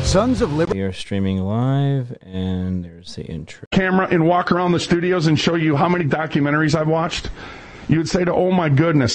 Sons of Liberty. We are streaming live, and there's the intro. Camera and walk around the studios and show you how many documentaries I've watched. You would say, oh my goodness,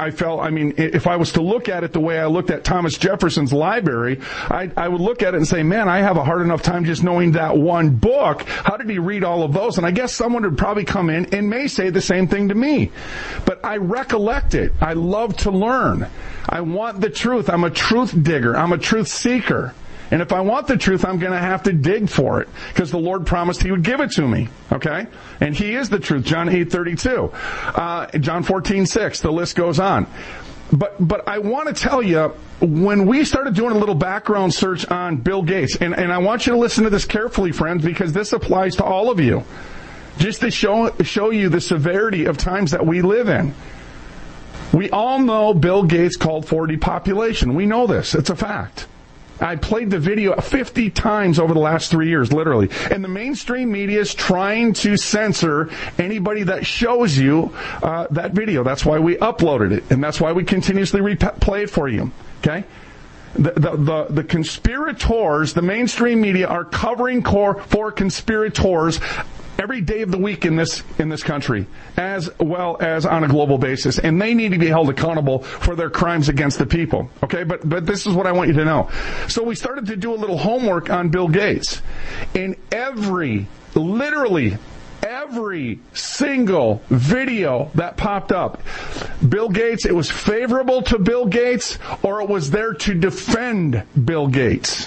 if I was to look at it the way I looked at Thomas Jefferson's library, I would look at it and say, man, I have a hard enough time just knowing that one book. How did he read all of those? And I guess someone would probably come in and may say the same thing to me. But I recollect it. I love to learn. I want the truth. I'm a truth digger. I'm a truth seeker. And if I want the truth, I'm going to have to dig for it, because the Lord promised He would give it to me. Okay? And He is the truth. John 8:32. John 14:6. The list goes on. But I want to tell you, when we started doing a little background search on Bill Gates, and I want you to listen to this carefully, friends, because this applies to all of you, just to show you the severity of times that we live in. We all know Bill Gates called for depopulation. We know this. It's a fact. I played the video 50 times over the last 3 years, literally. And the mainstream media is trying to censor anybody that shows you that video. That's why we uploaded it, and that's why we continuously replay it for you. Okay? The conspirators, the mainstream media, are covering for conspirators every day of the week in this country, as well as on a global basis, and they need to be held accountable for their crimes against the people. Okay, but this is what I want you to know. So we started to do a little homework on Bill Gates, and literally every single video that popped up, Bill Gates, it was favorable to Bill Gates, or it was there to defend Bill Gates.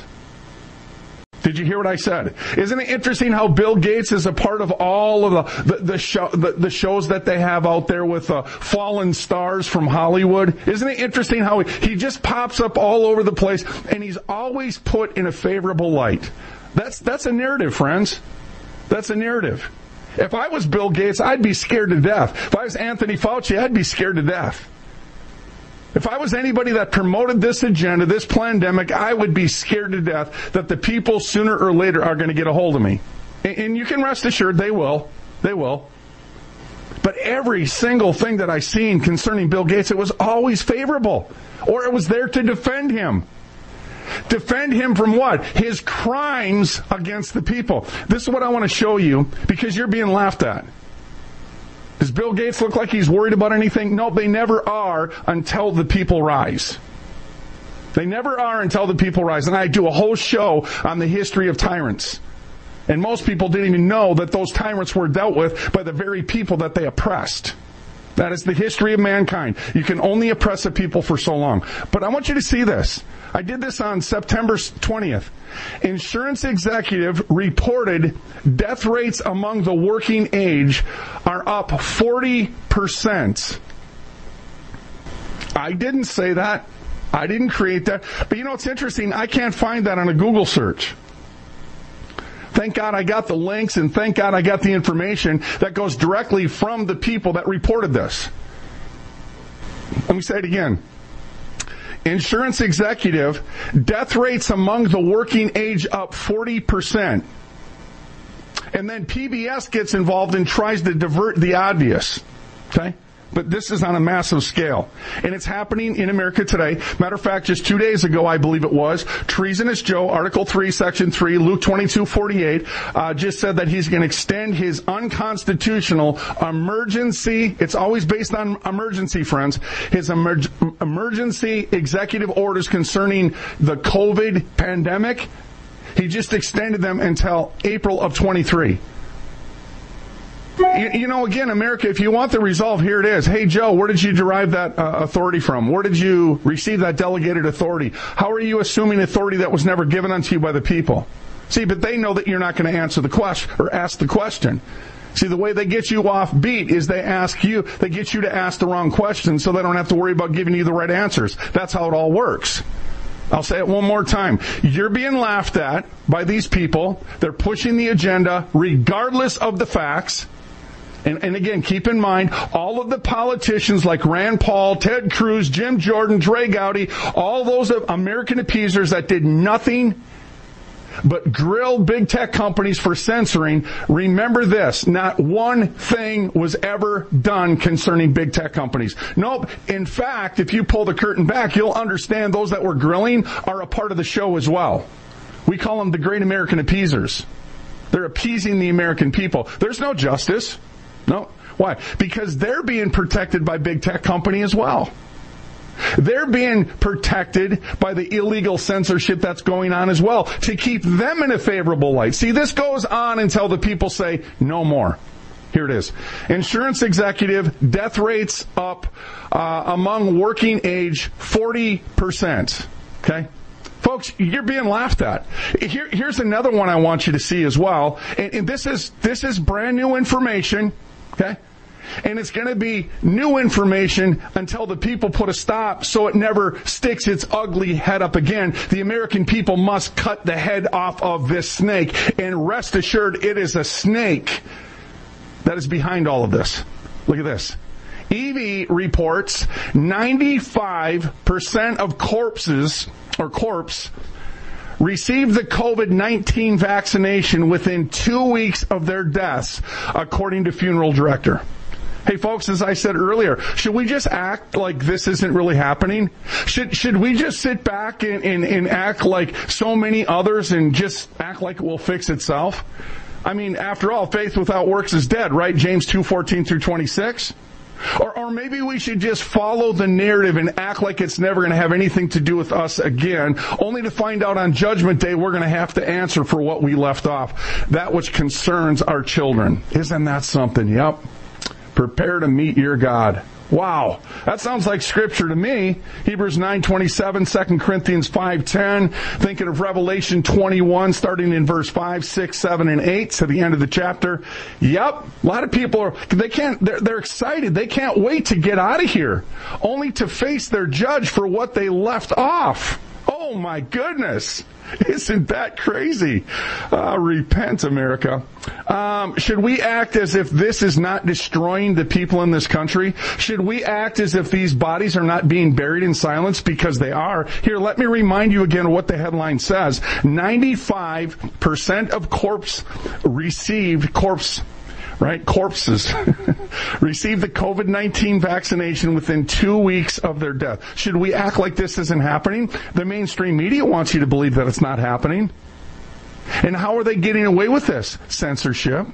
Did you hear what I said? Isn't it interesting how Bill Gates is a part of all of the shows that they have out there with fallen stars from Hollywood? Isn't it interesting how he just pops up all over the place, and he's always put in a favorable light? That's a narrative, friends. That's a narrative. If I was Bill Gates, I'd be scared to death. If I was Anthony Fauci, I'd be scared to death. If I was anybody that promoted this agenda, this pandemic, I would be scared to death that the people sooner or later are going to get a hold of me. And you can rest assured they will. They will. But every single thing that I've seen concerning Bill Gates, it was always favorable. Or it was there to defend him. Defend him from what? His crimes against the people. This is what I want to show you, because you're being laughed at. Does Bill Gates look like he's worried about anything? No, they never are until the people rise. They never are until the people rise. And I do a whole show on the history of tyrants. And most people didn't even know that those tyrants were dealt with by the very people that they oppressed. That is the history of mankind. You can only oppress a people for so long. But I want you to see this. I did this on September 20th. Insurance executive reported death rates among the working age are up 40%. I didn't say that. I didn't create that. But you know, it's interesting. I can't find that on a Google search. Thank God I got the links, and thank God I got the information that goes directly from the people that reported this. Let me say it again. Insurance executive, death rates among the working age up 40%. And then PBS gets involved and tries to divert the obvious. Okay? But this is on a massive scale. And it's happening in America today. Matter of fact, just 2 days ago, I believe it was, Treasonous Joe, Article 3, Section 3, Luke 22:48, just said that he's going to extend his unconstitutional emergency. It's always based on emergency, friends. His emergency executive orders concerning the COVID pandemic, he just extended them until April of 23. You know, again, America, if you want the resolve, here it is. Hey, Joe, where did you derive that authority from? Where did you receive that delegated authority? How are you assuming authority that was never given unto you by the people? See, but they know that you're not going to answer the question or ask the question. See, the way they get you off beat is they get you to ask the wrong question so they don't have to worry about giving you the right answers. That's how it all works. I'll say it one more time. You're being laughed at by these people. They're pushing the agenda regardless of the facts. And again, keep in mind, all of the politicians like Rand Paul, Ted Cruz, Jim Jordan, Trey Gowdy, all those American appeasers that did nothing but grill big tech companies for censoring, remember this, not one thing was ever done concerning big tech companies. Nope. In fact, if you pull the curtain back, you'll understand those that were grilling are a part of the show as well. We call them the Great American Appeasers. They're appeasing the American people. There's no justice. No. Why? Because they're being protected by big tech company as well. They're being protected by the illegal censorship that's going on as well to keep them in a favorable light. See, this goes on until the people say no more. Here it is. Insurance executive, death rates up among working age 40%. Okay? Folks, you're being laughed at. Here's another one I want you to see as well. And this is brand new information. Okay? And it's going to be new information until the people put a stop so it never sticks its ugly head up again. The American people must cut the head off of this snake. And rest assured, it is a snake that is behind all of this. Look at this. EV reports 95% of corpse received the COVID-19 vaccination within 2 weeks of their deaths, according to funeral director. Hey folks, as I said earlier, should we just act like this isn't really happening? Should we just sit back and act like so many others and just act like it will fix itself? I mean, after all, faith without works is dead, right? James 2:14 through 26. Or maybe we should just follow the narrative and act like it's never going to have anything to do with us again, only to find out on Judgment Day we're going to have to answer for what we left off, that which concerns our children. Isn't that something? Yep. Prepare to meet your God. Wow. That sounds like Scripture to me. Hebrews 9:27, 2 Corinthians 5:10, thinking of Revelation 21, starting in verse 5, 6, 7, and 8, to the end of the chapter. Yep. A lot of people they're excited. They can't wait to get out of here, only to face their judge for what they left off. Oh my goodness. Isn't that crazy? Repent, America. Should we act as if this is not destroying the people in this country? Should we act as if these bodies are not being buried in silence? Because they are. Here, let me remind you again what the headline says. 95% of corpses received the COVID-19 vaccination within 2 weeks of their death. Should we act like this isn't happening? The mainstream media wants you to believe that it's not happening. And how are they getting away with this? Censorship.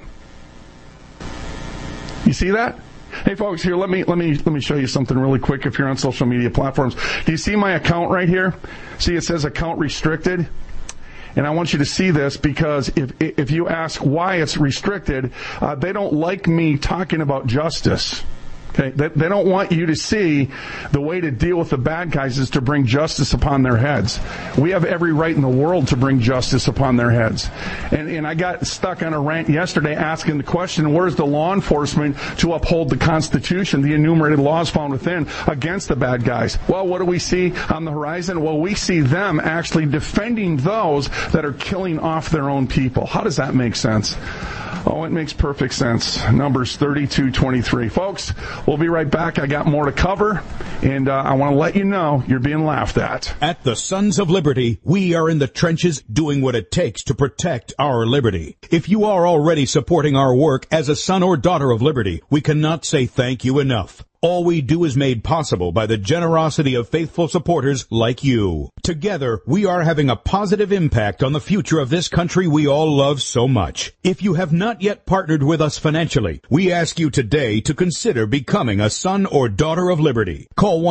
You see that? Hey folks, here, let me show you something really quick if you're on social media platforms. Do you see my account right here? See, it says account restricted. And I want you to see this because if you ask why it's restricted, they don't like me talking about justice. Okay, they don't want you to see the way to deal with the bad guys is to bring justice upon their heads. We have every right in the world to bring justice upon their heads. And I got stuck on a rant yesterday asking the question, where's the law enforcement to uphold the Constitution, the enumerated laws found within, against the bad guys? Well, what do we see on the horizon? Well, we see them actually defending those that are killing off their own people. How does that make sense? Oh, it makes perfect sense. Numbers 32:23. Folks, we'll be right back. I got more to cover, and I want to let you know you're being laughed at. At the Sons of Liberty, we are in the trenches doing what it takes to protect our liberty. If you are already supporting our work as a son or daughter of liberty, we cannot say thank you enough. All we do is made possible by the generosity of faithful supporters like you. Together, we are having a positive impact on the future of this country we all love so much. If you have not yet partnered with us financially, we ask you today to consider becoming a son or daughter of liberty. Call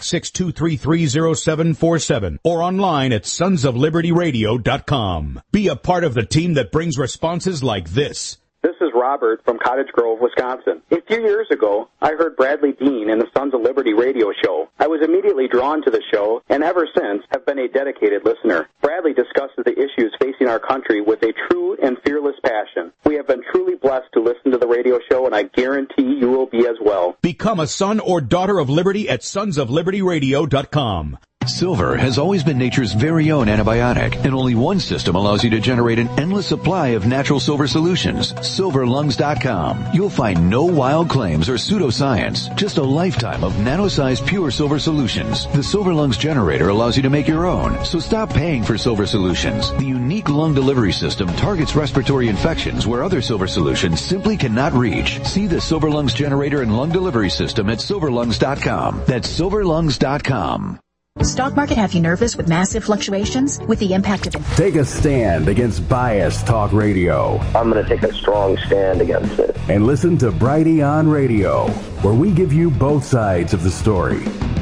1-866-233-0747 or online at sonsoflibertyradio.com. Be a part of the team that brings responses like this. This is Robert from Cottage Grove, Wisconsin. A few years ago, I heard Bradley Dean in the Sons of Liberty radio show. I was immediately drawn to the show and ever since have been a dedicated listener. Bradley discusses the issues facing our country with a true and fearless passion. We have been truly blessed to listen to the radio show, and I guarantee you will be as well. Become a son or daughter of liberty at sonsoflibertyradio.com. Silver has always been nature's very own antibiotic, and only one system allows you to generate an endless supply of natural silver solutions. SilverLungs.com. You'll find no wild claims or pseudoscience, just a lifetime of nano-sized pure silver solutions. The Silver Lungs generator allows you to make your own, so stop paying for silver solutions. The unique lung delivery system targets respiratory infections where other silver solutions simply cannot reach. See the Silver Lungs generator and lung delivery system at SilverLungs.com. That's SilverLungs.com. Stock market have you nervous with massive fluctuations? With the impact of... Take a stand against biased talk radio. I'm going to take a strong stand against it. And listen to Brighty on Radio, where we give you both sides of the story.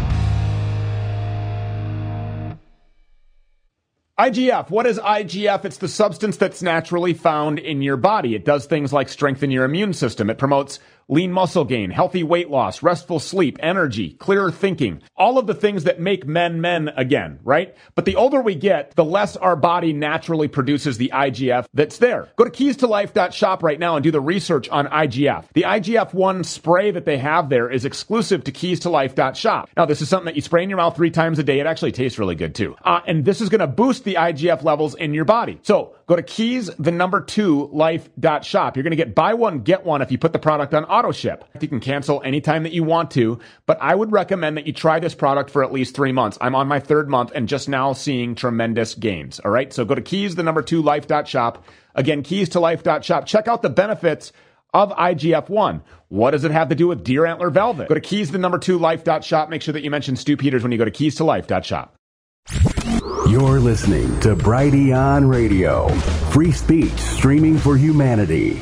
IGF. What is IGF? It's the substance that's naturally found in your body. It does things like strengthen your immune system. It promotes lean muscle gain, healthy weight loss, restful sleep, energy, clearer thinking, all of the things that make men men again, right? But the older we get, the less our body naturally produces the IGF that's there. Go to keystolife.shop right now and do the research on IGF. The IGF-1 spray that they have there is exclusive to keystolife.shop. Now, this is something that you spray in your mouth 3 times a day. It actually tastes really good too. And this is going to boost the IGF levels in your body. So go to keys2life.shop. You're going to get buy one, get one if you put the product on auto ship. You can cancel anytime that you want to, but I would recommend that you try this product for at least 3 months. I'm on my 3rd month and just now seeing tremendous gains. All right. So go to keys2life.shop. Again, keys2life.shop. Check out the benefits of IGF-1. What does it have to do with deer antler velvet? Go to keys2life.shop. Make sure that you mention Stu Peters when you go to keys2life.shop. You're listening to Brighty on Radio. Free speech streaming for humanity.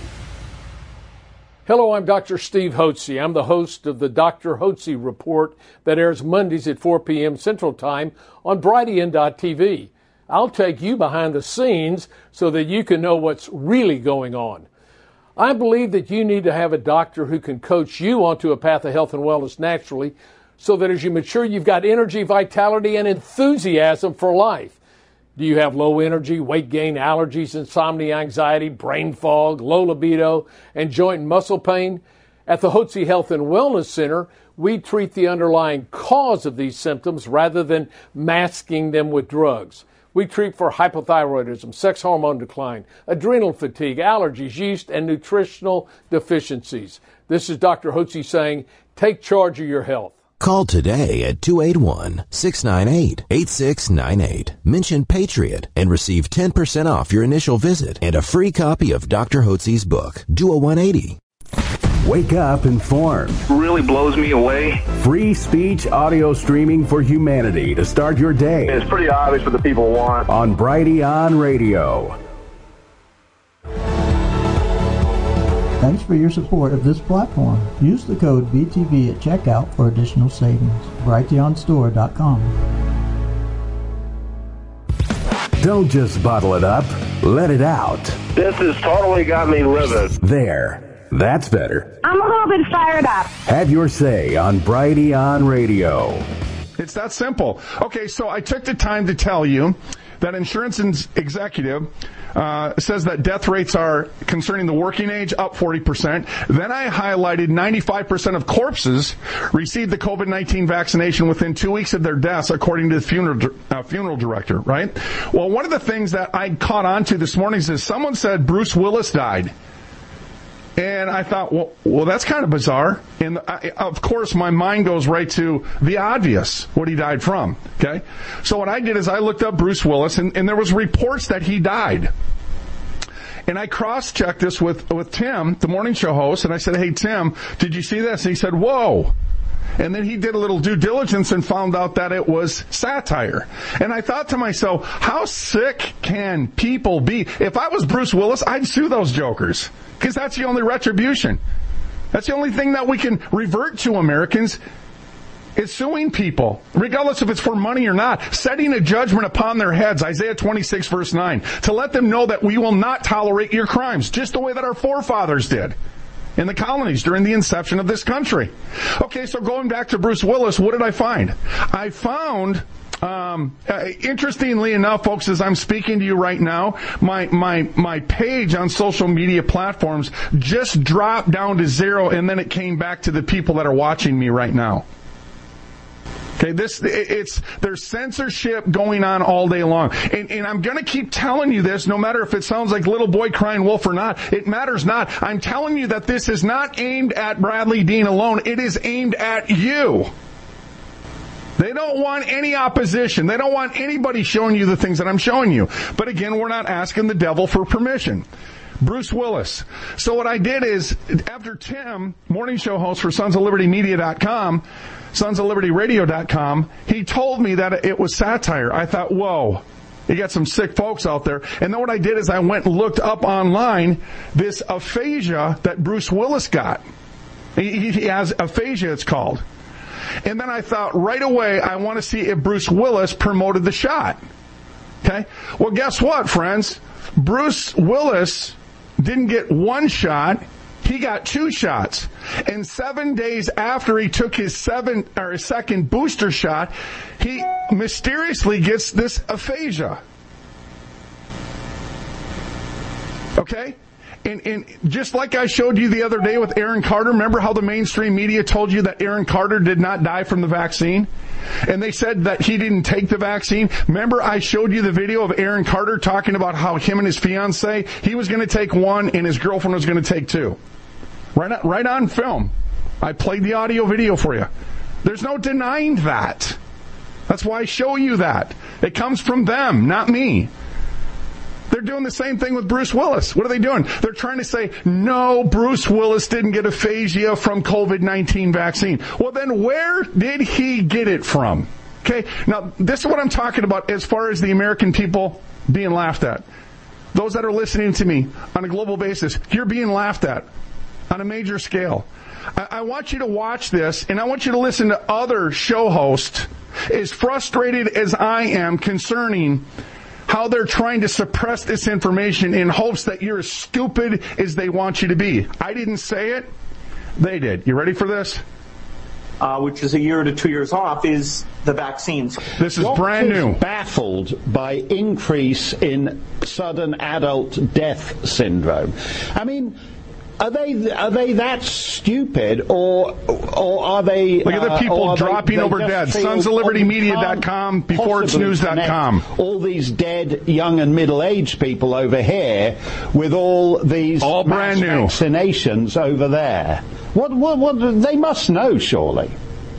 Hello, I'm Dr. Steve Hotze. I'm the host of the Dr. Hotze Report that airs Mondays at 4 p.m. Central Time on brightyn.tv. I'll take you behind the scenes so that you can know what's really going on. I believe that you need to have a doctor who can coach you onto a path of health and wellness naturally so that as you mature, you've got energy, vitality, and enthusiasm for life. Do you have low energy, weight gain, allergies, insomnia, anxiety, brain fog, low libido, and joint and muscle pain? At the Hotze Health and Wellness Center, we treat the underlying cause of these symptoms rather than masking them with drugs. We treat for hypothyroidism, sex hormone decline, adrenal fatigue, allergies, yeast, and nutritional deficiencies. This is Dr. Hotze saying, take charge of your health. Call today at 281-698-8698. Mention Patriot and receive 10% off your initial visit and a free copy of Dr. Hotze's book, Do a 180. Wake up informed. Really blows me away. Free speech audio streaming for humanity to start your day. It's pretty obvious what the people want. On Brighty on Radio. Thanks for your support of this platform. Use the code BTV at checkout for additional savings. Brighteonstore.com. Don't just bottle it up. Let it out. This has totally got me livid. There. That's better. I'm a little bit fired up. Have your say on Brighty on Radio. It's that simple. Okay, so I took the time to tell you that Insurance Executive says that death rates are, concerning the working age, up 40%. Then I highlighted 95% of corpses received the COVID-19 vaccination within 2 weeks of their deaths, according to the funeral director, right? Well, one of the things that I caught on to this morning is someone said Bruce Willis died. And I thought, well, that's kind of bizarre. And of course, my mind goes right to the obvious, what he died from. Okay, so what I did is I looked up Bruce Willis, and there was reports that he died. And I cross-checked this with Tim, the morning show host, and I said, "Hey Tim, did you see this?" And he said, "Whoa." And then he did a little due diligence and found out that it was satire. And I thought to myself, how sick can people be? If I was Bruce Willis, I'd sue those jokers, because that's the only retribution. That's the only thing that we can revert to, Americans, is suing people, regardless if it's for money or not, setting a judgment upon their heads, Isaiah 26, verse 9, to let them know that we will not tolerate your crimes, just the way that our forefathers did in the colonies during the inception of this country. Okay, so going back to Bruce Willis, what did I find? I found, interestingly enough, folks, as I'm speaking to you right now, my page on social media platforms just dropped down to 0, and then it came back to the people that are watching me right now. Okay, there's censorship going on all day long. And I'm going to keep telling you this, no matter if it sounds like little boy crying wolf or not. It matters not. I'm telling you that this is not aimed at Bradley Dean alone. It is aimed at you. They don't want any opposition. They don't want anybody showing you the things that I'm showing you. But again, we're not asking the devil for permission. Bruce Willis. So what I did is, after Tim, morning show host for sonsoflibertymedia.com, sonsoflibertyradio.com, he told me that it was satire. I thought, whoa, you got some sick folks out there. And then what I did is I went and looked up online this aphasia that Bruce Willis got. He has aphasia, it's called. And then I thought right away, I want to see if Bruce Willis promoted the shot. Okay? Well, guess what, friends? Bruce Willis didn't get one shot. He got 2 shots. And 7 days after he took his second booster shot, he mysteriously gets this aphasia. Okay? And just like I showed you the other day with Aaron Carter, remember how the mainstream media told you that Aaron Carter did not die from the vaccine? And they said that he didn't take the vaccine. Remember I showed you the video of Aaron Carter talking about how him and his fiancée, he was going to take 1 and his girlfriend was going to take 2. Right on film. I played the audio video for you. There's no denying that. That's why I show you that. It comes from them, not me. They're doing the same thing with Bruce Willis. What are they doing? They're trying to say, no, Bruce Willis didn't get aphasia from COVID-19 vaccine. Well, then where did he get it from? Okay, now this is what I'm talking about as far as the American people being laughed at. Those that are listening to me on a global basis, you're being laughed at on a major scale. I want you to watch this, and I want you to listen to other show hosts as frustrated as I am concerning how they're trying to suppress this information in hopes that you're as stupid as they want you to be. I didn't say it. They did. You ready for this? Which is a year to 2 years off, is the vaccines. This is brand new. Baffled by increase in sudden adult death syndrome. I mean, are they that stupid, or are they? Look at the people dropping over dead. SonsOfLibertyMedia.com, beforeitsnews.com. All these dead young and middle-aged people over here with all these brand new vaccinations over there. What they must know, surely.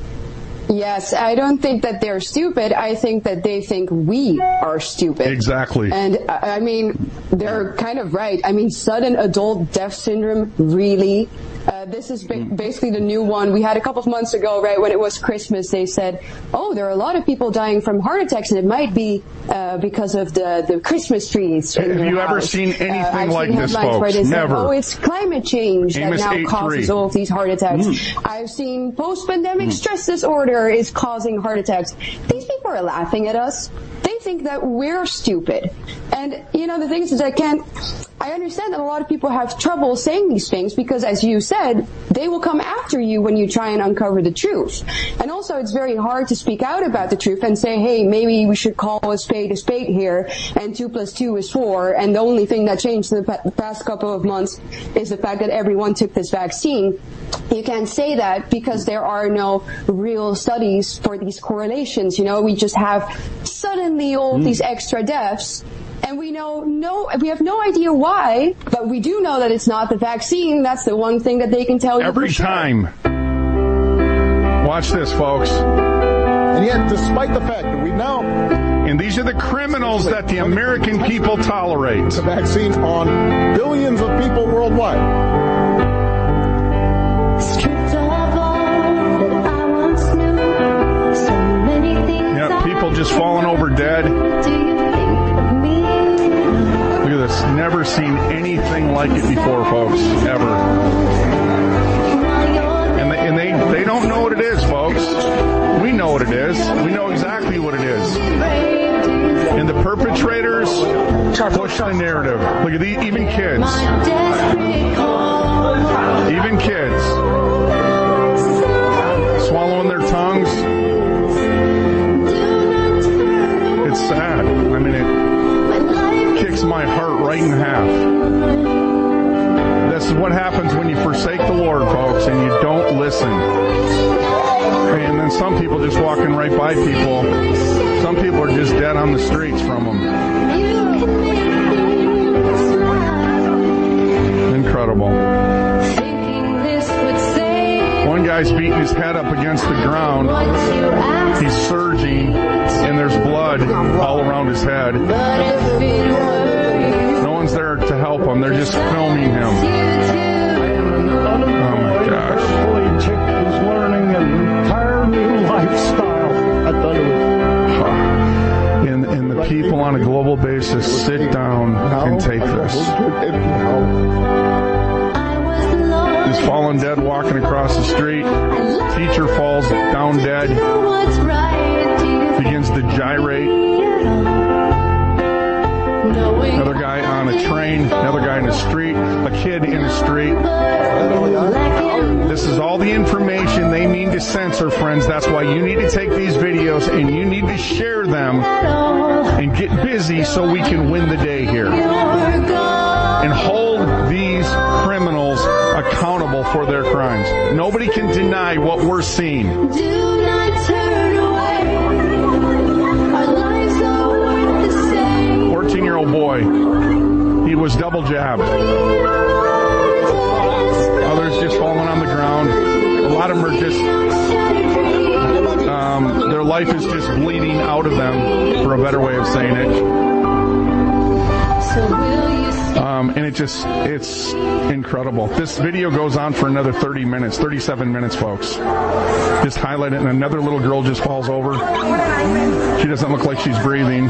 Yes, I don't think that they're stupid. I think that they think we are stupid. Exactly. And, I mean, they're kind of right. I mean, sudden adult death syndrome, really? This is basically the new one. We had a couple of months ago, right, when it was Christmas, they said, oh, there are a lot of people dying from heart attacks, and it might be because of the Christmas trees. Have you ever seen anything like this, folks? Never. Said, oh, it's climate change that now causes all of these heart attacks. I've seen post-pandemic stress disorder is causing heart attacks. These people are laughing at us. They think that we're stupid. And, you know, the thing is that I understand that a lot of people have trouble saying these things because, as you said, they will come after you when you try and uncover the truth. And also, it's very hard to speak out about the truth and say, hey, maybe we should call a spade here, and 2 + 2 is 4, and the only thing that changed in the past couple of months is the fact that everyone took this vaccine. You can't say that because there are no real studies for these correlations. You know, we just have suddenly all these extra deaths. And we have no idea why, but we do know that it's not the vaccine. That's the one thing that they can tell you every time. Watch this, folks. And yet, despite the fact that we know, and these are the criminals that the American people tolerate. The vaccine on billions of people worldwide. Yeah, people just falling over dead. Look at this. Never seen anything like it before, folks. Ever. And they don't know what it is, folks. We know what it is. We know exactly what it is. And the perpetrators push the narrative. Look at these, even kids. Even kids. Swallowing their tongues. It's sad. I mean, it kicks my heart right in half. This is what happens when you forsake the Lord, folks, and you don't listen. And then some people just walking right by people. Some people are just dead on the streets from them. Incredible. One guy's beating his head up against the ground. He's surging, and there's blood all around his head. No one's there to help him. They're just filming him. Oh my gosh. Chick is learning and tired new lifestyle. I thought it was... And the people on a global basis sit down and take this. This fallen dead walking across the street. Teacher falls down dead. Begins to gyrate. Another guy on a train. Another guy in the street. A kid in the street. This is all the information they mean to censor, friends. That's why you need to take these videos and you need to share them and get busy so we can win the day here. And hold these criminals accountable for their crimes. Nobody can deny what we're seeing. Do not turn away. Our lives are worth the same. 14-year-old boy. He was double jabbed. Others just falling on the ground. A lot of them are just, their life is just bleeding out of them, for a better way of saying it. And it's incredible. This video goes on for another 37 minutes, folks. Just highlight it, and another little girl just falls over. She doesn't look like she's breathing.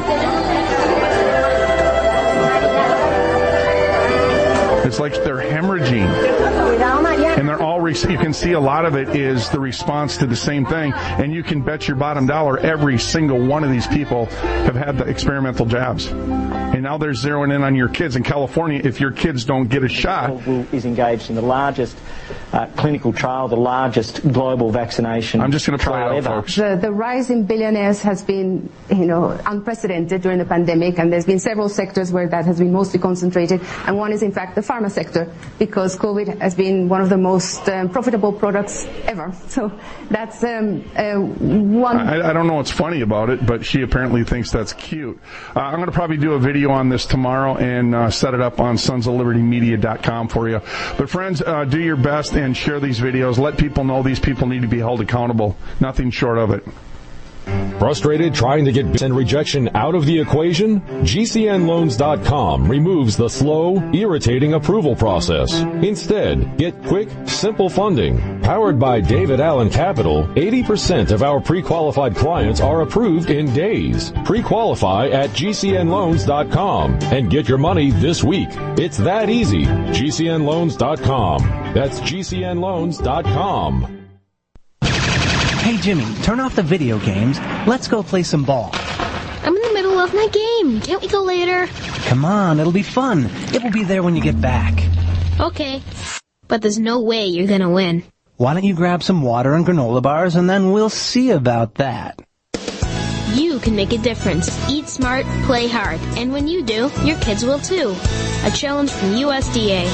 It's like they're hemorrhaging. And they're all, you can see a lot of it is the response to the same thing. And you can bet your bottom dollar every single one of these people have had the experimental jabs. And now they're zeroing in on your kids. In California, if your kids don't get a shot. Is engaged in the largest clinical trial, the largest global vaccination. I'm just going to play it out, folks. The rise in billionaires has been, unprecedented during the pandemic, and there's been several sectors where that has been mostly concentrated. And one is, in fact, the pharma sector, because COVID has been one of the most profitable products ever. So that's one. I don't know what's funny about it, but she apparently thinks that's cute. I'm going to probably do a video on this tomorrow and set it up on sonsoflibertymedia.com for you. But friends, do your best and share these videos. Let people know these people need to be held accountable. Nothing short of it. Frustrated trying to get and rejection out of the equation? GCNloans.com removes the slow, irritating approval process. Instead, get quick, simple funding. Powered by David Allen Capital, 80% of our pre-qualified clients are approved in days. Pre-qualify at GCNloans.com and get your money this week. It's that easy. GCNloans.com. That's GCNloans.com. Hey, Jimmy, turn off the video games. Let's go play some ball. I'm in the middle of my game. Can't we go later? Come on, it'll be fun. It will be there when you get back. Okay. But there's no way you're gonna win. Why don't you grab some water and granola bars, and then we'll see about that. You can make a difference. Eat smart, play hard. And when you do, your kids will too. A challenge from USDA.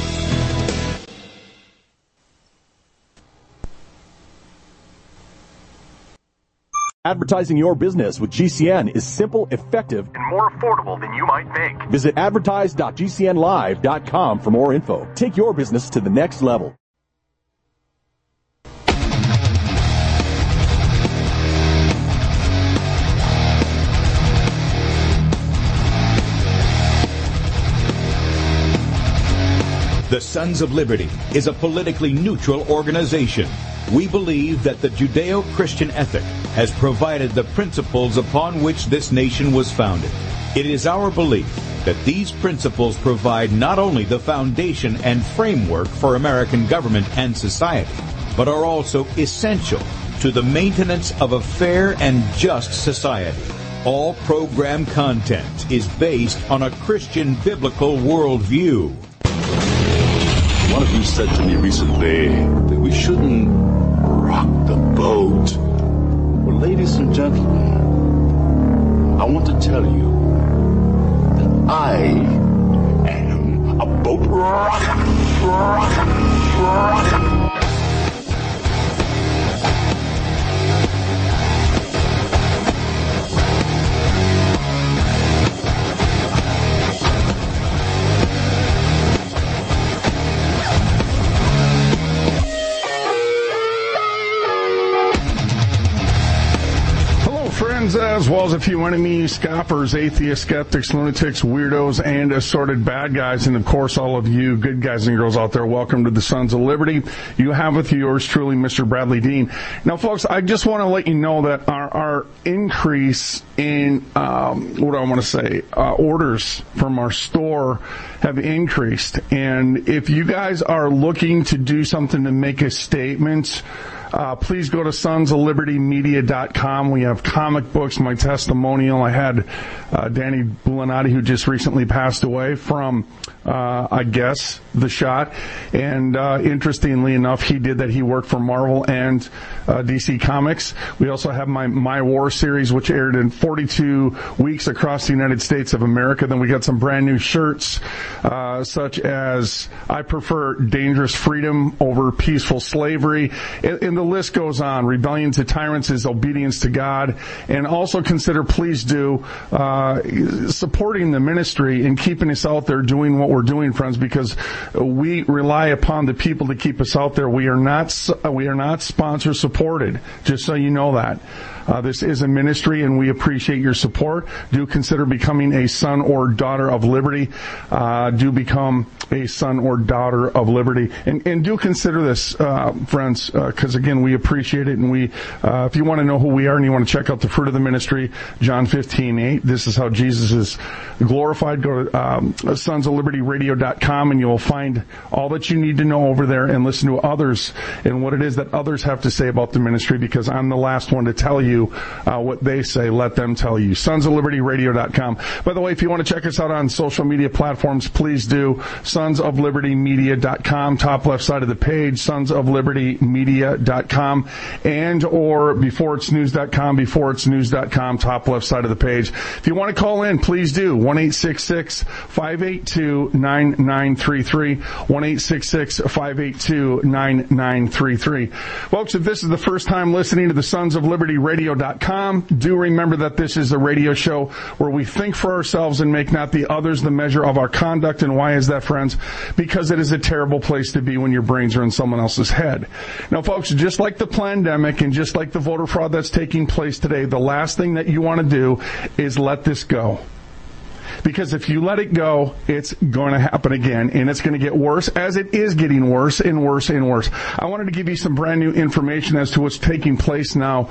Advertising your business with GCN is simple, effective, and more affordable than you might think. Visit advertise.gcnlive.com for more info. Take your business to the next level. The Sons of Liberty is a politically neutral organization. We believe that the Judeo-Christian ethic has provided the principles upon which this nation was founded. It is our belief that these principles provide not only the foundation and framework for American government and society, but are also essential to the maintenance of a fair and just society. All program content is based on a Christian biblical worldview. One of you said to me recently that we shouldn't rock the boat. Well, ladies and gentlemen, I want to tell you that I am a boat rocker. As as well as a few enemies, scoffers, atheists, skeptics, lunatics, weirdos, and assorted bad guys. And, of course, all of you good guys and girls out there, welcome to the Sons of Liberty. You have with you yours truly, Mr. Bradley Dean. Now, folks, I just want to let you know that our increase in, orders from our store have increased. And if you guys are looking to do something to make a statement, please go to sonsoflibertymedia.com. We have comic books, my testimonial. I had Danny Bulanati, who just recently passed away from, I guess, The Shot. And interestingly enough, he did that. He worked for Marvel and DC Comics. We also have my War series, which aired in 42 weeks across the United States of America. Then we got some brand new shirts, such as I prefer dangerous freedom over peaceful slavery. And the list goes on. Rebellion to tyrants is obedience to God. And also consider, please do, supporting the ministry and keeping us out there doing what we're doing, friends, because we rely upon the people to keep us out there. We are not sponsor supported, just so you know that. This is a ministry, and we appreciate your support. Do consider becoming a son or daughter of liberty. Do become a son or daughter of liberty. And do consider this, friends, because, again, we appreciate it. And if you want to know who we are and you want to check out the fruit of the ministry, John 15:8, this is how Jesus is glorified. Go to sonsoflibertyradio.com, and you'll find all that you need to know over there, and listen to others and what it is that others have to say about the ministry, because I'm the last one to tell you what they say. Let them tell you. sonsoflibertyradio.com. By the way, if you want to check us out on social media platforms, please do. sonsoflibertymedia.com, top left side of the page, sonsoflibertymedia.com, and or beforeitsnews.com, top left side of the page. If you want to call in, please do. 1-866-582-9933, 1-866-582-9933. Folks, if this is the first time listening to the Sons of Liberty Radio.com, do remember that this is a radio show where we think for ourselves and make not the others the measure of our conduct. And why is that, friends? Because it is a terrible place to be when your brains are in someone else's head. Now, folks, just like the pandemic and just like the voter fraud that's taking place today, the last thing that you want to do is let this go. Because if you let it go, it's going to happen again, and it's going to get worse, as it is getting worse and worse and worse. I wanted to give you some brand new information as to what's taking place now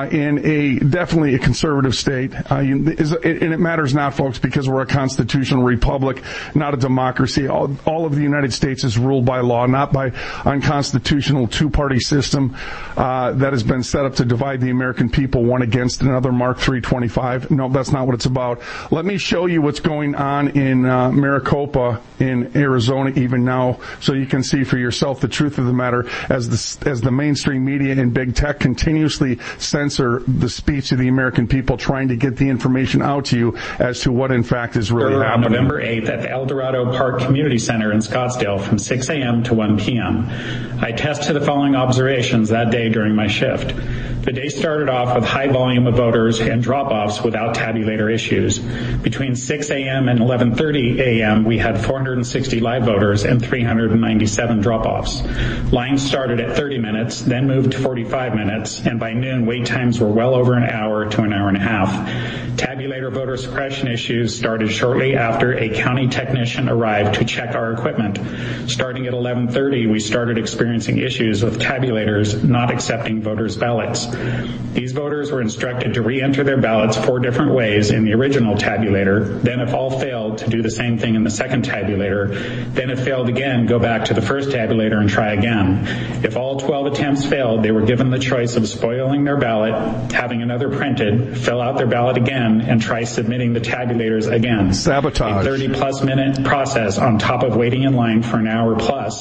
in definitely a conservative state. And it matters not, folks, because we're a constitutional republic, not a democracy. All of the United States is ruled by law, not by unconstitutional two-party system that has been set up to divide the American people one against another, Mark 3:25. No, that's not what it's about. Let me show you what's going on in Maricopa in Arizona even now, so you can see for yourself the truth of the matter, as the mainstream media and big tech continuously censor the speech of the American people, trying to get the information out to you as to what in fact is really happening. On November 8th at the El Dorado Park Community Center in Scottsdale from 6 a.m. to 1 p.m. I tested the following observations that day during my shift. The day started off with high volume of voters and drop-offs without tabulator issues. Between 6 a.m. and 11:30 a.m., we had 460 live voters and 397 drop-offs. Lines started at 30 minutes, then moved to 45 minutes, and by noon, wait times were well over an hour to an hour and a half. Tabulator voter suppression issues started shortly after a county technician arrived to check our equipment. Starting at 11:30, we started experiencing issues with tabulators not accepting voters' ballots. These voters were instructed to re-enter their ballots 4 different ways in the original tabulator. Then if all failed, to do the same thing in the second tabulator. Then if failed again, go back to the first tabulator and try again. If all 12 attempts failed, they were given the choice of spoiling their ballot, having another printed, fill out their ballot again, and try submitting the tabulators again. Sabotage. A 30-plus minute process on top of waiting in line for an hour plus,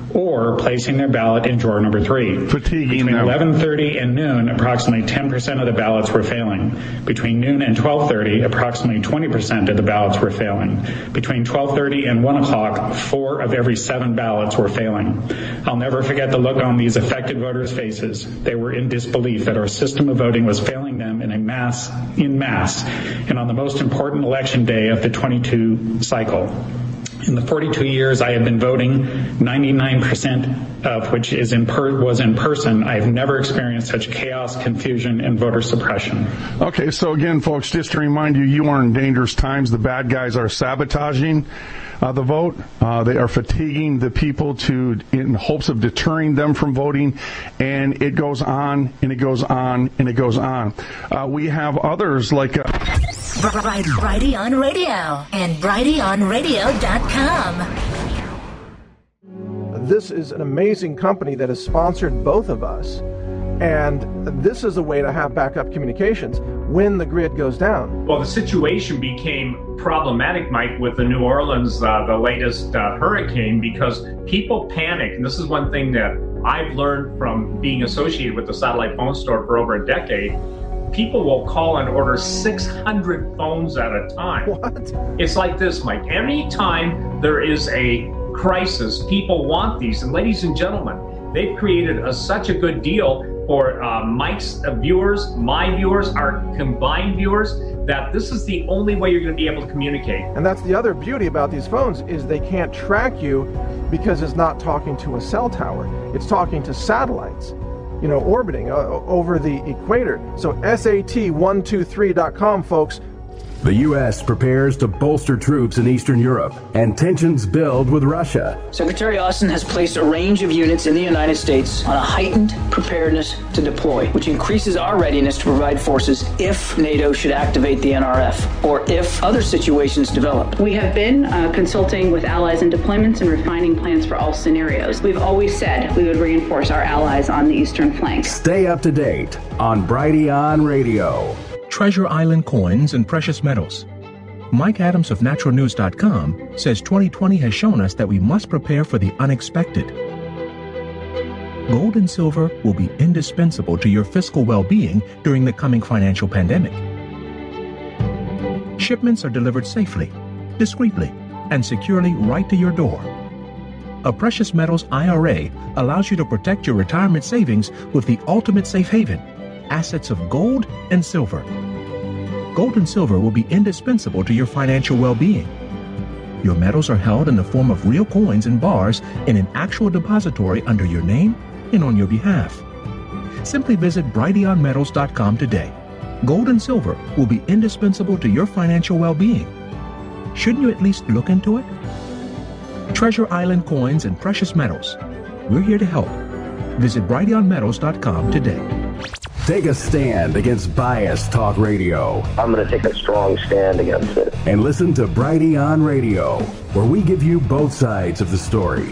or placing their ballot in drawer number 3. Fatiguing Between them. 11:30 and noon, approximately 10% of the ballots were failing. Between noon and 12:30, approximately 20% of the ballots were failing. Between 12:30 and 1 o'clock, 4 of every 7 ballots were failing. I'll never forget the look on these affected voters' faces. They were in disbelief that our system of voting was failing them in mass, and on the most important election day of the 22 cycle. In the 42 years I have been voting, 99% of which was in person, I have never experienced such chaos, confusion, and voter suppression. Okay, so again, folks, just to remind you, you are in dangerous times. The bad guys are sabotaging the vote. They are fatiguing the people in hopes of deterring them from voting, and it goes on, and it goes on, and it goes on. We have others like... Bridie on Radio and BridieOnRadio.com. This is an amazing company that has sponsored both of us, and this is a way to have backup communications when the grid goes down. Well, the situation became problematic, Mike, with the New Orleans, the latest hurricane, because people panicked. And this is one thing that I've learned from being associated with the satellite phone store for over a decade. People will call and order 600 phones at a time. What? It's like this, Mike. Anytime there is a crisis, people want these. And ladies and gentlemen, they've created such a good deal for Mike's viewers, my viewers, our combined viewers, that this is the only way you're going to be able to communicate. And that's the other beauty about these phones, is they can't track you because it's not talking to a cell tower. It's talking to satellites, orbiting over the equator. So SAT123.com, folks. The U.S. prepares to bolster troops in Eastern Europe, and tensions build with Russia. Secretary Austin has placed a range of units in the United States on a heightened preparedness to deploy, which increases our readiness to provide forces if NATO should activate the NRF, or if other situations develop. We have been consulting with allies in deployments and refining plans for all scenarios. We've always said we would reinforce our allies on the eastern flank. Stay up to date on Bridie on Radio. Treasure Island coins and precious metals. Mike Adams of naturalnews.com says 2020 has shown us that we must prepare for the unexpected. Gold and silver will be indispensable to your fiscal well-being during the coming financial pandemic. Shipments are delivered safely, discreetly, and securely right to your door. A precious metals IRA allows you to protect your retirement savings with the ultimate safe haven, assets of gold and silver. Gold and silver will be indispensable to your financial well-being. Your metals are held in the form of real coins and bars in an actual depository under your name and on your behalf. Simply visit BridieOnMetals.com today. Gold and silver will be indispensable to your financial well-being. Shouldn't you at least look into it? Treasure Island coins and precious metals. We're here to help. Visit BridieOnMetals.com today. Take a stand against biased talk radio. I'm going to take a strong stand against it. And listen to Bridie on Radio, where we give you both sides of the story.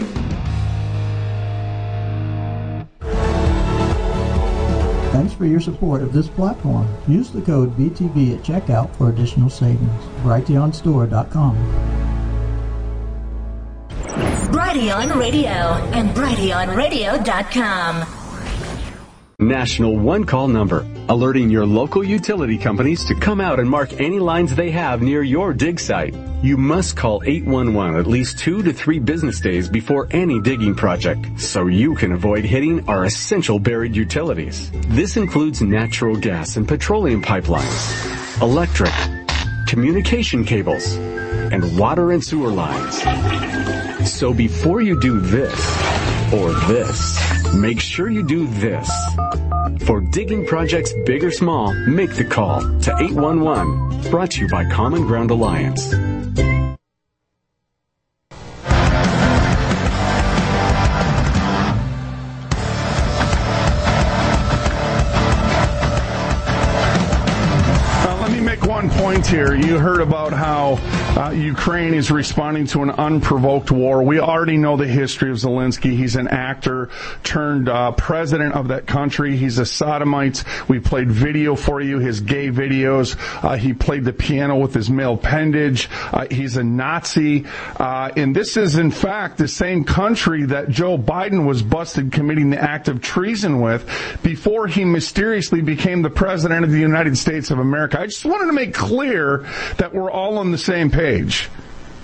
Thanks for your support of this platform. Use the code BTV at checkout for additional savings. BrighteonStore.com. Bridie on Radio and BridieOnRadio.com. National one-call number, alerting your local utility companies to come out and mark any lines they have near your dig site. You must call 811 at least 2 to 3 business days before any digging project, so you can avoid hitting our essential buried utilities. This includes natural gas and petroleum pipelines, electric, communication cables, and water and sewer lines. So before you do this or this, make sure you do this. For digging projects big or small, make the call to 811. Brought to you by Common Ground Alliance. One point here. You heard about how Ukraine is responding to an unprovoked war. We already know the history of Zelensky. He's an actor turned president of that country. He's a sodomite. We played video for you, his gay videos. He played the piano with his male appendage. He's a Nazi. And this is, in fact, the same country that Joe Biden was busted committing the act of treason with before he mysteriously became the president of the United States of America. I just wanted to make clear that we're all on the same page.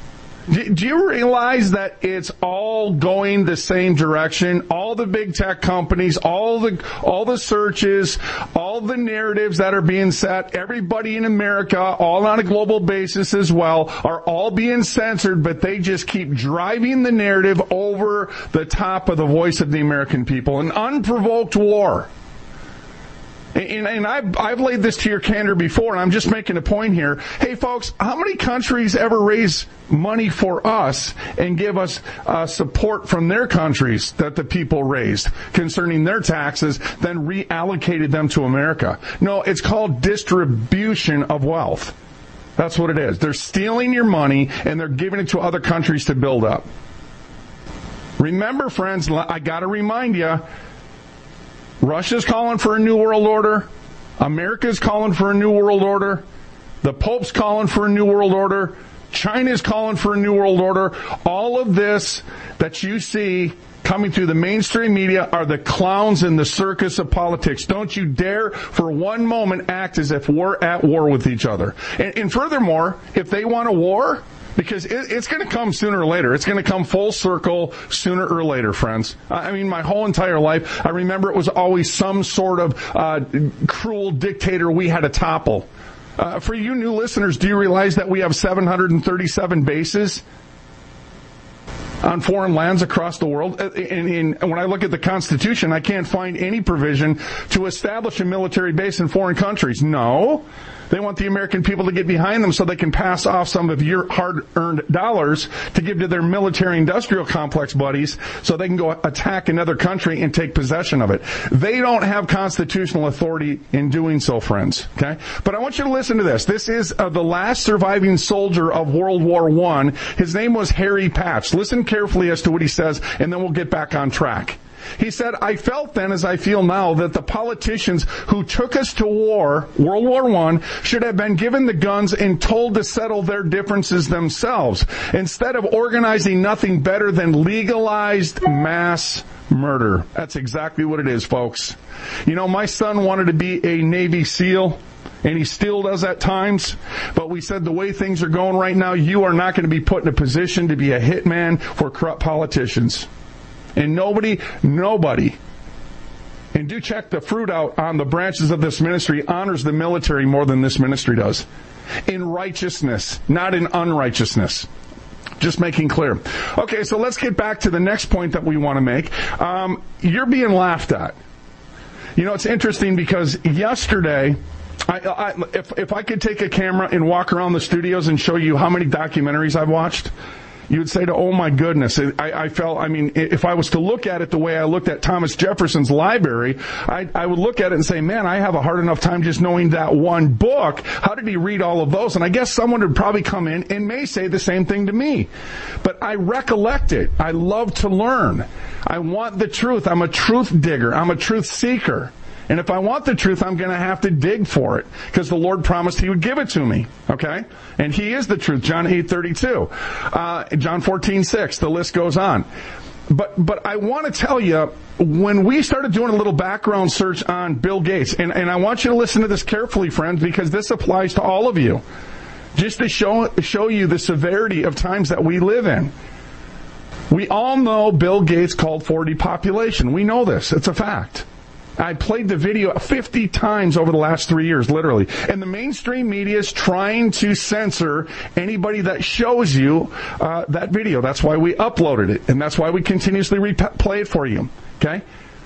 Do you realize that it's all going the same direction? All the big tech companies, all the searches, all the narratives that are being set, everybody in America, all on a global basis as well, are all being censored, but they just keep driving the narrative over the top of the voice of the American people. An unprovoked war. And I've laid this to your candor before, and I'm just making a point here. Hey, folks, how many countries ever raise money for us and give us support from their countries that the people raised concerning their taxes, then reallocated them to America? No, it's called distribution of wealth. That's what it is. They're stealing your money, and they're giving it to other countries to build up. Remember, friends, I got to remind you, Russia's calling for a new world order. America's calling for a new world order. The Pope's calling for a new world order. China's calling for a new world order. All of this that you see coming through the mainstream media are the clowns in the circus of politics. Don't you dare for one moment act as if we're at war with each other. And furthermore, if they want a war, because it's going to come sooner or later. It's going to come full circle sooner or later, friends. I mean, my whole entire life, I remember it was always some sort of cruel dictator we had to topple. For you new listeners, do you realize that we have 737 bases on foreign lands across the world? And when I look at the Constitution, I can't find any provision to establish a military base in foreign countries. No. They want the American people to get behind them so they can pass off some of your hard-earned dollars to give to their military-industrial complex buddies so they can go attack another country and take possession of it. They don't have constitutional authority in doing so, friends. Okay? But I want you to listen to this. This is the last surviving soldier of World War I. His name was Harry Patch. Listen carefully as to what he says, and then we'll get back on track. He said, I felt then, as I feel now, that the politicians who took us to war, World War I, should have been given the guns and told to settle their differences themselves, instead of organizing nothing better than legalized mass murder. That's exactly what it is, folks. You know, my son wanted to be a Navy SEAL, and he still does at times. But we said the way things are going right now, you are not going to be put in a position to be a hitman for corrupt politicians. And nobody, and do check the fruit out on the branches of this ministry, honors the military more than this ministry does. In righteousness, not in unrighteousness. Just making clear. Okay, so let's get back to the next point that we want to make. You're being laughed at. You know, it's interesting because yesterday, if I could take a camera and walk around the studios and show you how many documentaries I've watched, you would say, oh my goodness, if I was to look at it the way I looked at Thomas Jefferson's library, I would look at it and say, man, I have a hard enough time just knowing that one book. How did he read all of those? And I guess someone would probably come in and may say the same thing to me. But I recollect it. I love to learn. I want the truth. I'm a truth digger. I'm a truth seeker. And if I want the truth, I'm going to have to dig for it because the Lord promised He would give it to me. Okay? And He is the truth. John 8:32. John 14:6. The list goes on. But I want to tell you, when we started doing a little background search on Bill Gates, and I want you to listen to this carefully, friends, because this applies to all of you, just to show you the severity of times that we live in. We all know Bill Gates called for depopulation. We know this. It's a fact. I played the video 50 times over the last 3 years, literally. And the mainstream media is trying to censor anybody that shows you that video. That's why we uploaded it, and that's why we continuously replay it for you. Okay?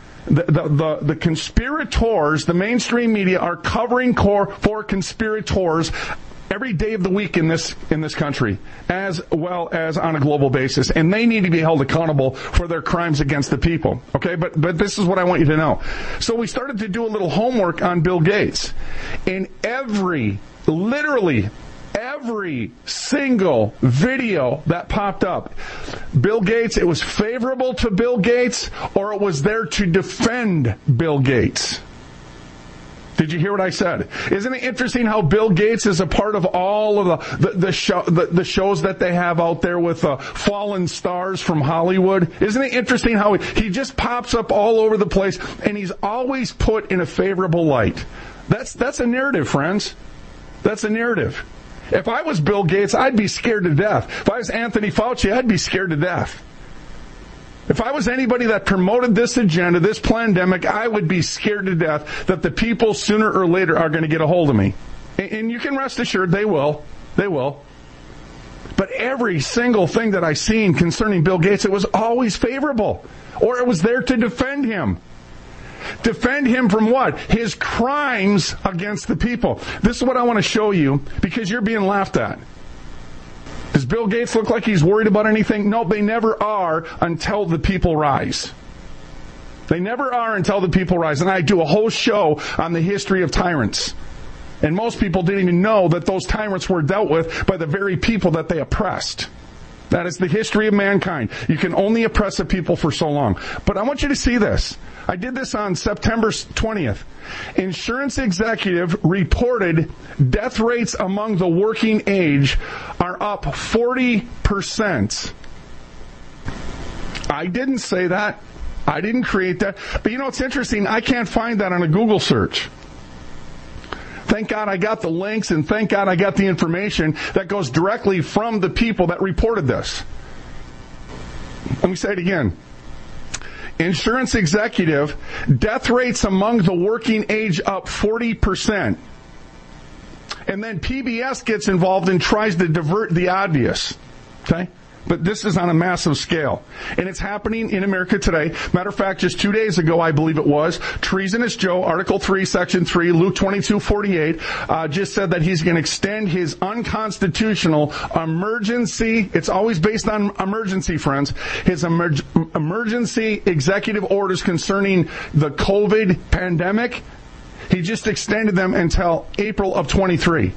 The conspirators, the mainstream media, are covering for conspirators every day of the week in this country, as well as on a global basis, and they need to be held accountable for their crimes against the people. Okay, but this is what I want you to know. So we started to do a little homework on Bill Gates, and literally every single video that popped up, Bill Gates, it was favorable to Bill Gates, or it was there to defend Bill Gates. Did you hear what I said? Isn't it interesting how Bill Gates is a part of all of the shows that they have out there with fallen stars from Hollywood? Isn't it interesting how he just pops up all over the place, and he's always put in a favorable light? That's a narrative, friends. That's a narrative. If I was Bill Gates, I'd be scared to death. If I was Anthony Fauci, I'd be scared to death. If I was anybody that promoted this agenda, this pandemic, I would be scared to death that the people sooner or later are going to get a hold of me. And you can rest assured they will. They will. But every single thing that I've seen concerning Bill Gates, it was always favorable. Or it was there to defend him. Defend him from what? His crimes against the people. This is what I want to show you because you're being laughed at. Does Bill Gates look like he's worried about anything? No, they never are until the people rise. They never are until the people rise. And I do a whole show on the history of tyrants. And most people didn't even know that those tyrants were dealt with by the very people that they oppressed. That is the history of mankind. You can only oppress a people for so long. But I want you to see this. I did this on September 20th. Insurance executive reported death rates among the working age are up 40%. I didn't say that. I didn't create that. But you know, it's interesting. I can't find that on a Google search. Thank God I got the links, and thank God I got the information that goes directly from the people that reported this. Let me say it again. Insurance executive, death rates among the working age up 40%. And then PBS gets involved and tries to divert the obvious. Okay? But this is on a massive scale. And it's happening in America today. Matter of fact, just 2 days ago, I believe it was, Treasonous Joe, Article 3, Section 3, Luke 22:48, just said that he's going to extend his unconstitutional emergency, it's always based on emergency, friends, his emergency executive orders concerning the COVID pandemic. He just extended them until April of 23.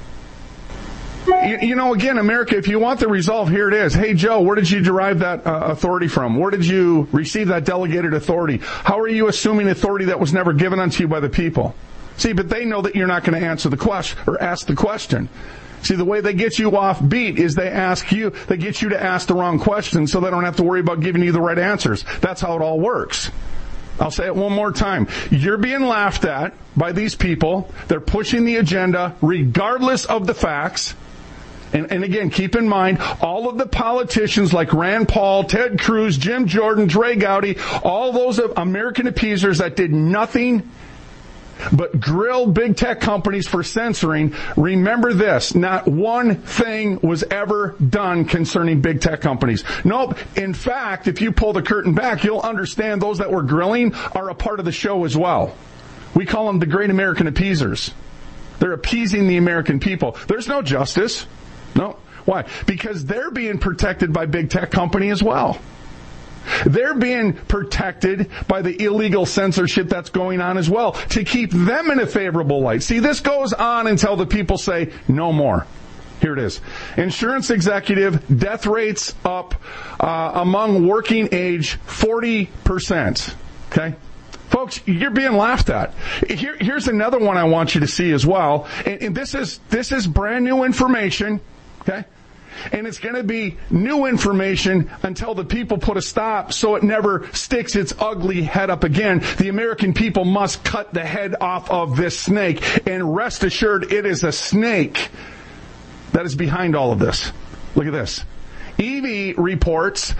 You know, again, America, if you want the resolve, here it is. Hey, Joe, where did you derive that authority from? Where did you receive that delegated authority? How are you assuming authority that was never given unto you by the people? See, but they know that you're not going to answer the question or ask the question. See, the way they get you off beat is they get you to ask the wrong question so they don't have to worry about giving you the right answers. That's how it all works. I'll say it one more time. You're being laughed at by these people. They're pushing the agenda regardless of the facts. And again, keep in mind, all of the politicians like Rand Paul, Ted Cruz, Jim Jordan, Dre Gowdy, all those American appeasers that did nothing but grill big tech companies for censoring, remember this, not one thing was ever done concerning big tech companies. Nope. In fact, if you pull the curtain back, you'll understand those that were grilling are a part of the show as well. We call them the great American appeasers. They're appeasing the American people. There's no justice. No. Why? Because they're being protected by big tech company as well. They're being protected by the illegal censorship that's going on as well to keep them in a favorable light. See, this goes on until the people say no more. Here it is. Insurance executive, death rates up among working age 40%. Okay? Folks, you're being laughed at. Here's another one I want you to see as well. And this is brand new information. Okay? And it's going to be new information until the people put a stop so it never sticks its ugly head up again. The American people must cut the head off of this snake. And rest assured, it is a snake that is behind all of this. Look at this. EV reports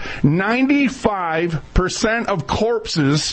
95% of corpse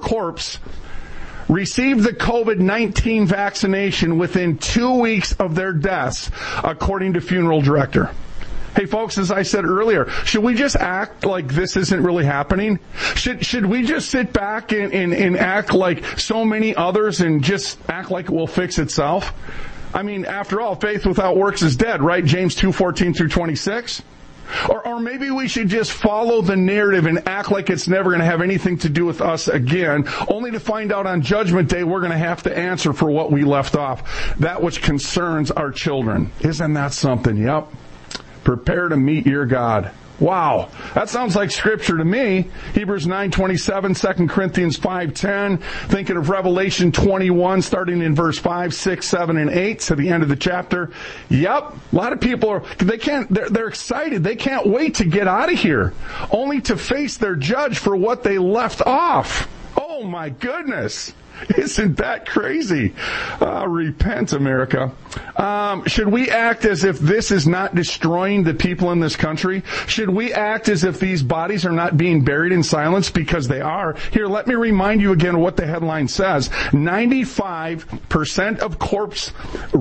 received the COVID-19 vaccination within 2 weeks of their deaths, according to funeral director. Hey, folks, as I said earlier, should we just act like this isn't really happening? Should we just sit back and act like so many others and just act like it will fix itself? I mean, after all, faith without works is dead, right? James 2:14 through 26. Or maybe we should just follow the narrative and act like it's never going to have anything to do with us again, only to find out on Judgment Day we're going to have to answer for what we left off, that which concerns our children. Isn't that something? Yep. Prepare to meet your God. Wow. That sounds like Scripture to me. Hebrews 9:27, 2 Corinthians 5:10, thinking of Revelation 21, starting in verse 5, 6, 7, and 8 to the end of the chapter. Yep. A lot of people they're excited. They can't wait to get out of here, only to face their judge for what they left off. Oh my goodness. Isn't that crazy? Repent, America. Should we act as if this is not destroying the people in this country? Should we act as if these bodies are not being buried in silence? Because they are. Here, let me remind you again what the headline says. 95% of corpses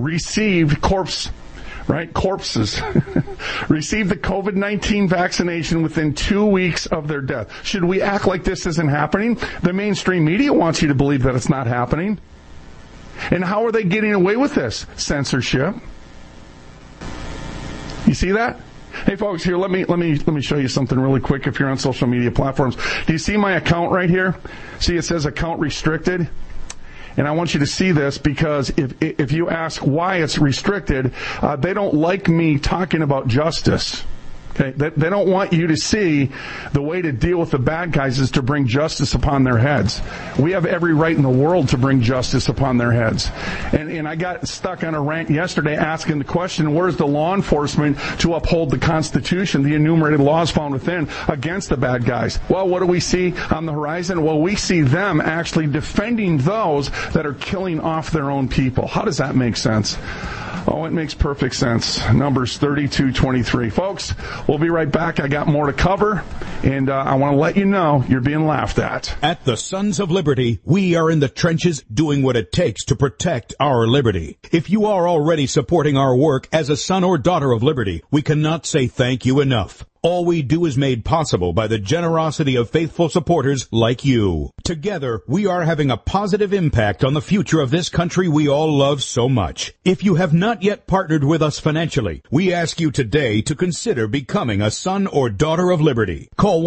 received the COVID-19 vaccination within 2 weeks of their death. Should we act like this isn't happening? The mainstream media wants you to believe that it's not happening. And how are they getting away with this? Censorship. You see that? Hey folks, here, let me show you something really quick if you're on social media platforms. Do you see my account right here? See, it says account restricted. And I want you to see this because if you ask why it's restricted, they don't like me talking about justice. Okay? They don't want you to see the way to deal with the bad guys is to bring justice upon their heads. We have every right in the world to bring justice upon their heads. And I got stuck on a rant yesterday asking the question, where's the law enforcement to uphold the Constitution, the enumerated laws found within, against the bad guys? Well, what do we see on the horizon? Well, we see them actually defending those that are killing off their own people. How does that make sense? Oh, it makes perfect sense. Numbers 32:23. Folks, we'll be right back. I got more to cover, and I want to let you know you're being laughed at. At the Sons of Liberty, we are in the trenches doing what it takes to protect our liberty. If you are already supporting our work as a son or daughter of liberty, we cannot say thank you enough. All we do is made possible by the generosity of faithful supporters like you. Together, we are having a positive impact on the future of this country we all love so much. If you have not yet partnered with us financially, we ask you today to consider becoming a son or daughter of liberty. Call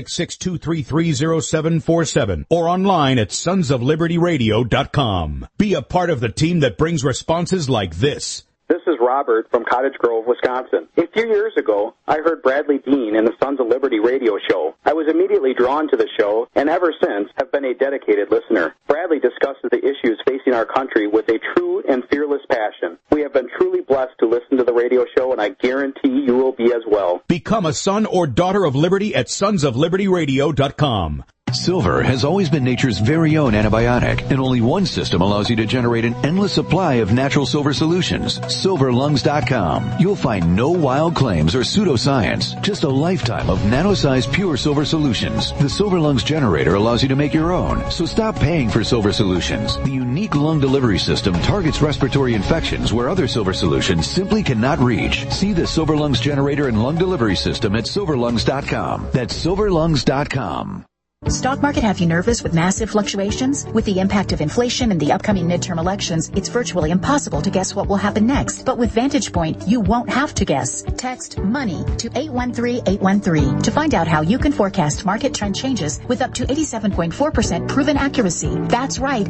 1-866-233-0747 or online at sonsoflibertyradio.com. Be a part of the team that brings responses like this. This is Robert from Cottage Grove, Wisconsin. A few years ago, I heard Bradley Dean in the Sons of Liberty radio show. I was immediately drawn to the show and ever since have been a dedicated listener. Bradley discusses the issues facing our country with a true and fearless passion. We have been truly blessed to listen to the radio show, and I guarantee you will be as well. Become a son or daughter of liberty at sonsoflibertyradio.com. Silver has always been nature's very own antibiotic, and only one system allows you to generate an endless supply of natural silver solutions. SilverLungs.com. You'll find no wild claims or pseudoscience, just a lifetime of nano-sized pure silver solutions. The Silver Lungs generator allows you to make your own, so stop paying for silver solutions. The unique lung delivery system targets respiratory infections where other silver solutions simply cannot reach. See the Silver Lungs generator and lung delivery system at SilverLungs.com. That's SilverLungs.com. Stock market have you nervous with massive fluctuations? With the impact of inflation and the upcoming midterm elections, it's virtually impossible to guess what will happen next. But with Vantage Point, you won't have to guess. Text MONEY to 813-813 to find out how you can forecast market trend changes with up to 87.4% proven accuracy. That's right,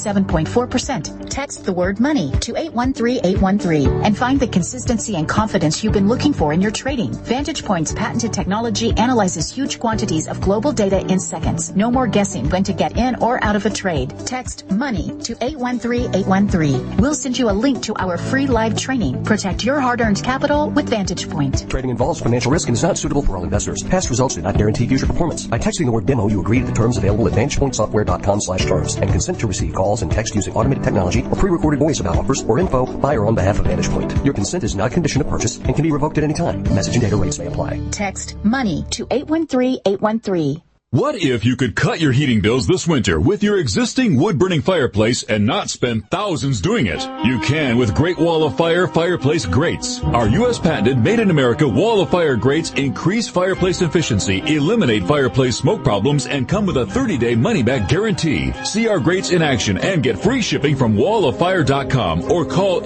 87.4%. Text the word MONEY to 813-813 and find the consistency and confidence you've been looking for in your trading. Vantage Point's patented technology analyzes huge quantities of global data in seconds. No more guessing when to get in or out of a trade. Text MONEY to 813-813. We'll send you a link to our free live training. Protect your hard-earned capital with Vantage Point. Trading involves financial risk and is not suitable for all investors. Past results do not guarantee future performance. By texting the word demo, you agree to the terms available at VantagePointSoftware.com/terms and consent to receive calls and text using automated technology or pre-recorded voice about offers or info by or on behalf of Vantage Point. Your consent is not a condition of purchase and can be revoked at any time. Message and data rates may apply. Text MONEY to 813-813. What if you could cut your heating bills this winter with your existing wood-burning fireplace and not spend thousands doing it? You can with Great Wall of Fire fireplace grates. Our U.S. patented made-in-America Wall of Fire grates increase fireplace efficiency, eliminate fireplace smoke problems, and come with a 30-day money-back guarantee. See our grates in action and get free shipping from walloffire.com or call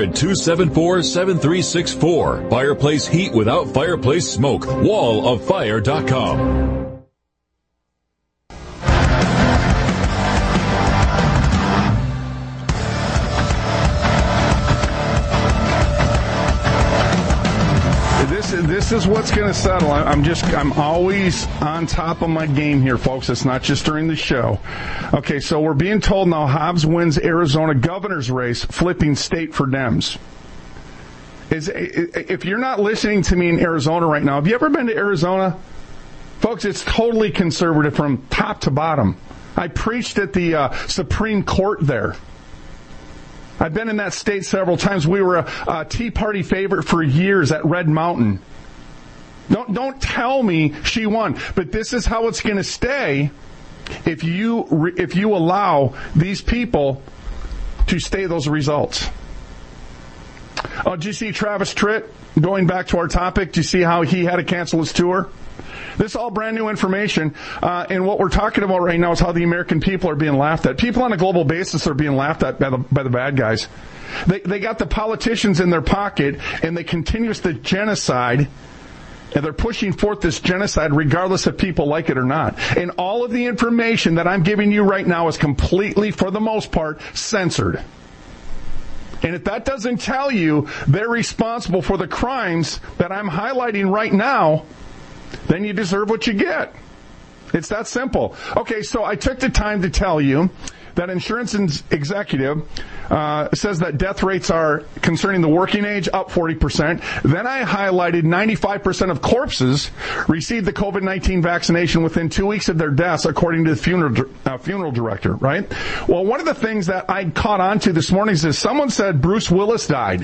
800-274-7364. Fireplace heat without fireplace smoke. walloffire.com. This is what's going to settle. I'm always on top of my game here, folks. It's not just during the show. Okay, so we're being told now Hobbs wins Arizona governor's race, flipping state for Dems. If you're not listening to me in Arizona right now, have you ever been to Arizona? Folks, it's totally conservative from top to bottom. I preached at the Supreme Court there. I've been in that state several times. We were a Tea Party favorite for years at Red Mountain. Don't tell me she won, but this is how it's going to stay if you allow these people to stay those results. Oh, did you see Travis Tritt? Going back to our topic, do you see how he had to cancel his tour? This is all brand new information, and what we're talking about right now is how the American people are being laughed at. People on a global basis are being laughed at by the bad guys. They got the politicians in their pocket, and they continue the genocide, and they're pushing forth this genocide regardless if people like it or not. And all of the information that I'm giving you right now is completely, for the most part, censored. And if that doesn't tell you they're responsible for the crimes that I'm highlighting right now, then you deserve what you get. It's that simple. Okay, so I took the time to tell you that Insurance Executive says that death rates are, concerning the working age, up 40%. Then I highlighted 95% of corpses received the COVID-19 vaccination within 2 weeks of their deaths, according to the funeral director, right? Well, one of the things that I caught on to this morning is someone said Bruce Willis died.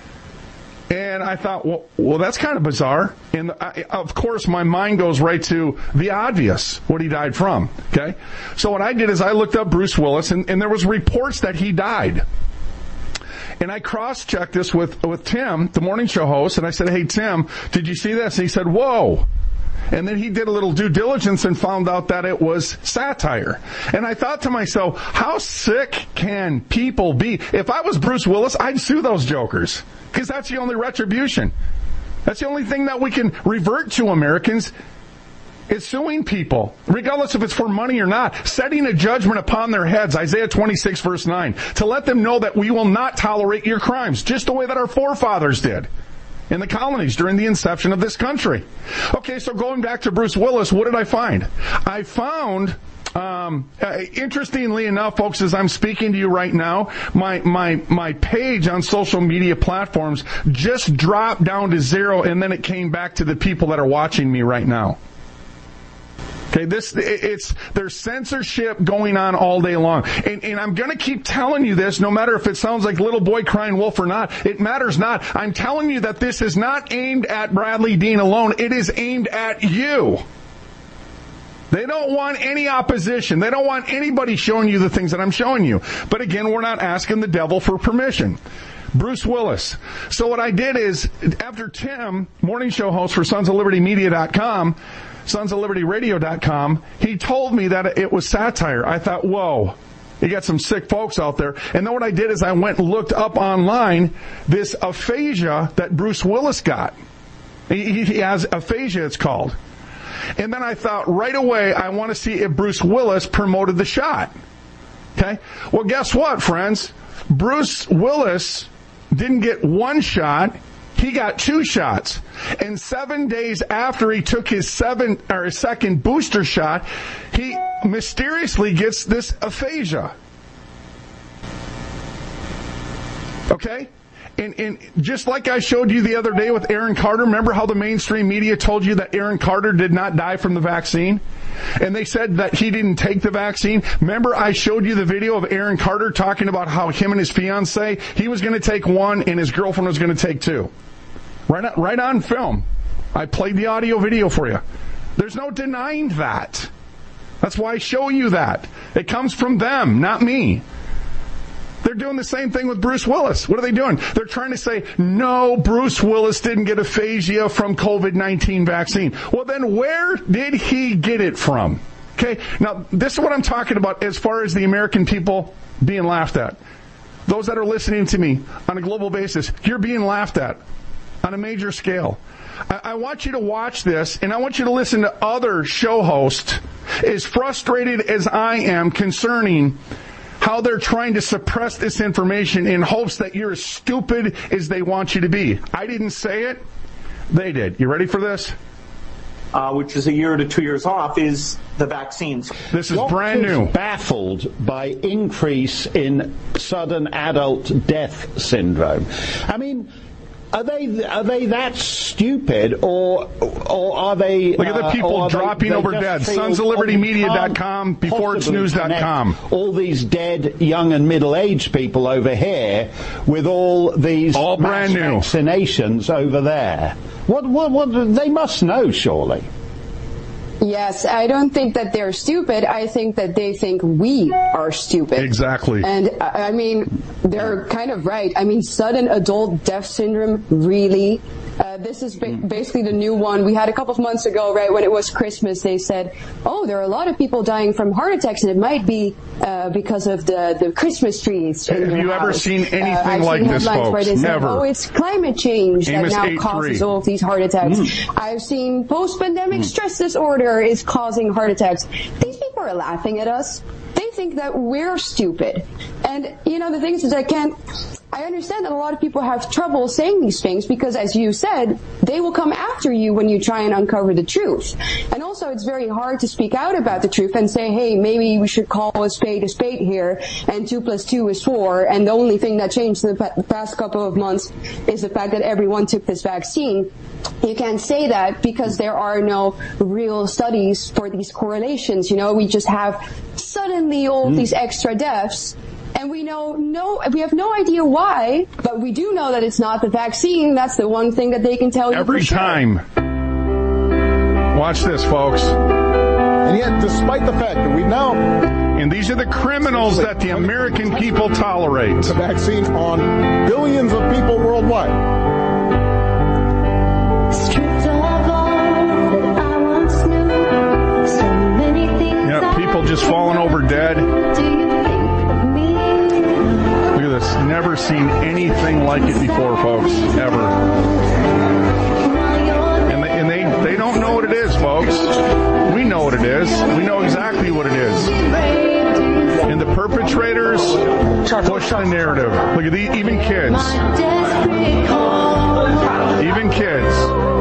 And I thought, well, that's kind of bizarre. And of course, my mind goes right to the obvious, what he died from. Okay, so what I did is I looked up Bruce Willis, and there was reports that he died. And I cross-checked this with Tim, the morning show host, and I said, "Hey, Tim, did you see this?" And he said, "Whoa." And then he did a little due diligence and found out that it was satire. And I thought to myself, how sick can people be? If I was Bruce Willis, I'd sue those jokers. Because that's the only retribution. That's the only thing that we can revert to, Americans, is suing people, regardless if it's for money or not, setting a judgment upon their heads, Isaiah 26, verse 9, to let them know that we will not tolerate your crimes, just the way that our forefathers did in the colonies during the inception of this country. Okay, so going back to Bruce Willis, what did I find? I found, interestingly enough, folks, as I'm speaking to you right now, my page on social media platforms just dropped down to 0, and then it came back to the people that are watching me right now. Okay, there's censorship going on all day long. And I'm going to keep telling you this, no matter if it sounds like little boy crying wolf or not. It matters not. I'm telling you that this is not aimed at Bradley Dean alone. It is aimed at you. They don't want any opposition. They don't want anybody showing you the things that I'm showing you. But again, we're not asking the devil for permission. Bruce Willis. So what I did is, after Tim, morning show host for sonsoflibertymedia.com, sonsoflibertyradio.com, he told me that it was satire. I thought, whoa, you got some sick folks out there. And then what I did is I went and looked up online this aphasia that Bruce Willis got. He has aphasia, it's called. And then I thought right away, I want to see if Bruce Willis promoted the shot. Okay? Well, guess what, friends? Bruce Willis didn't get one shot. He got 2 shots. And 7 days after he took his second booster shot, he mysteriously gets this aphasia. Okay? And just like I showed you the other day with Aaron Carter, remember how the mainstream media told you that Aaron Carter did not die from the vaccine? And they said that he didn't take the vaccine. Remember I showed you the video of Aaron Carter talking about how him and his fiancée, he was going to take 1 and his girlfriend was going to take 2. Right on film. I played the audio video for you. There's no denying that. That's why I show you that. It comes from them, not me. They're doing the same thing with Bruce Willis. What are they doing? They're trying to say, no, Bruce Willis didn't get aphasia from COVID-19 vaccine. Well, then where did he get it from? Okay, now this is what I'm talking about as far as the American people being laughed at. Those that are listening to me on a global basis, you're being laughed at on a major scale. I want you to watch this, and I want you to listen to other show hosts as frustrated as I am concerning how they're trying to suppress this information in hopes that you're as stupid as they want you to be. I didn't say it. They did. You ready for this? Which is a year to 2 years off, is the vaccines. This is brand new. Baffled by increase in sudden adult death syndrome. I mean, are they that stupid, or or are they... Look at the people dropping over dead. SonsOfLibertyMedia.com, BeforeItSNews.com. All these dead, young and middle-aged people over here with all these brand new vaccinations over there. What they must know, surely. Yes, I don't think that they're stupid. I think that they think we are stupid. Exactly. And, I mean, they're kind of right. I mean, sudden adult death syndrome, really? This is basically the new one. We had a couple of months ago, right, when it was Christmas, they said, oh, there are a lot of people dying from heart attacks, and it might be because of the Christmas trees. Have you ever seen anything like this, folks? Never. Oh, it's climate change that now causes all of these heart attacks. I've seen post-pandemic stress disorder is causing heart attacks. These people are laughing at us. They think that we're stupid. And, you know, the thing is that I understand that a lot of people have trouble saying these things because, as you said, they will come after you when you try and uncover the truth. And also, it's very hard to speak out about the truth and say, hey, maybe we should call a spade here, and 2 + 2 is 4, and the only thing that changed in the past couple of months is the fact that everyone took this vaccine. You can't say that because there are no real studies for these correlations. You know, we just have suddenly all these extra deaths. And we have no idea why, but we do know that it's not the vaccine. That's the one thing that they can tell you every for sure. time. Watch this, folks. And yet, despite the fact that we've now... And these are the criminals that the American people tolerate. The vaccine on billions of people worldwide. People just falling over dead. Look at this. Never seen anything like it before, folks. Ever. And they don't know what it is, folks. We know what it is. We know exactly what it is. And the perpetrators push the narrative. Look at these, even kids. Even kids.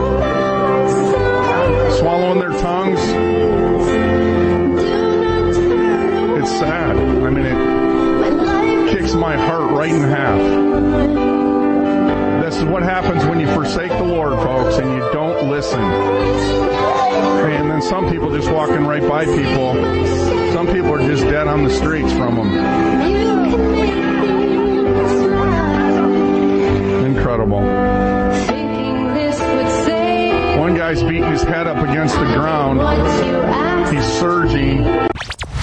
Swallowing their tongues. It's sad. I mean, it kicks my heart right in half. This is what happens when you forsake the Lord, folks, and you don't listen. And then some people just walking right by people. Some people are just dead on the streets from them. Incredible. One guy's beating his head up against the ground. He's surging.